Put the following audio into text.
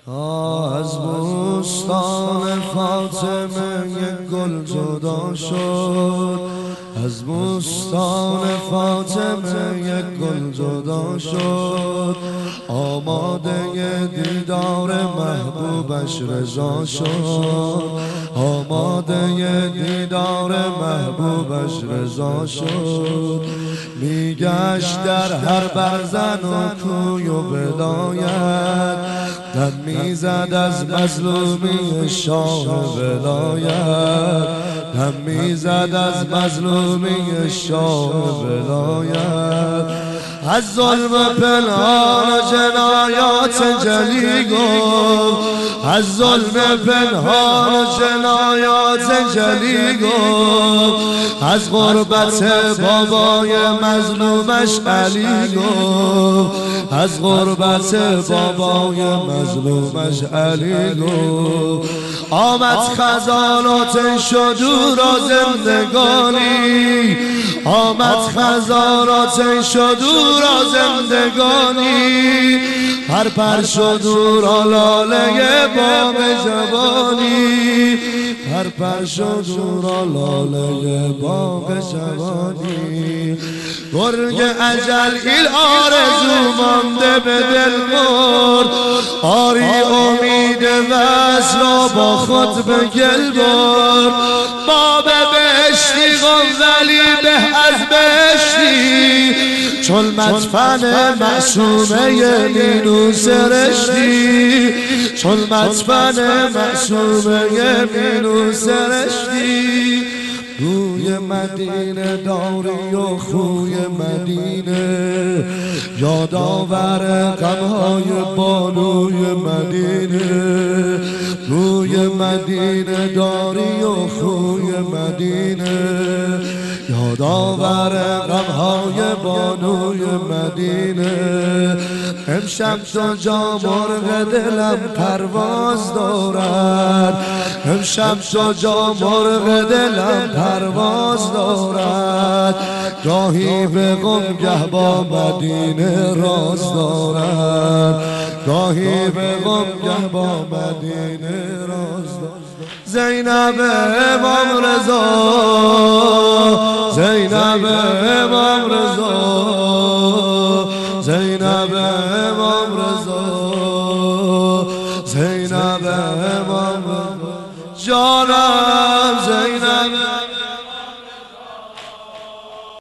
از بوستان فاطمه یک گل جدا شد، از بوستان فاطمه یک گل جدا شد، آماده دیدار محبوبش رضا شد، آماده دیدار محبوبش رضا شد. میگشت در هر برزن و کوی و ولایت، دم میزد از مظلومی شاه ولایت، دم میزد از مظلومی شاه ولایت. از ظلم پنهان و جنایات جلی گفت، از ظلم پنهان و جنایات جلی گفت، از غربت بابای مظلومش علی گفت، از غربت بابای مظلومش علی گفت. آمد خزان و تن شد او را زندگانی، آمد خزان و تن شد او را زندگانی، پر شد او را لاله باغ جوانی، پر شد او را لاله باغ جوانی. گرگ اجل این آرزو مانده به دل برد، آری امید وصل را با خود به گل برد. ما به بهشتی ولی به از بهشتی، چون مدفن معصومه مینو سرشتی، چون مدفن معصومه مینو سرشتی. روی مدینه داری و خوی مدینه، یادآور غمهای بانوی مدینه. روی مدینه داری و خوی مدینه، یادآور غمهای بانوی مدینه. امشب تو جا مرغ دلم پرواز دارد، امشب تو جا مرغ دلم پرواز دارد. گاهی به غمگه با مدینه راز دارد، گاهی به غمگه با مدینه راز دارد. زینب امام رضا، زینب امام رضا،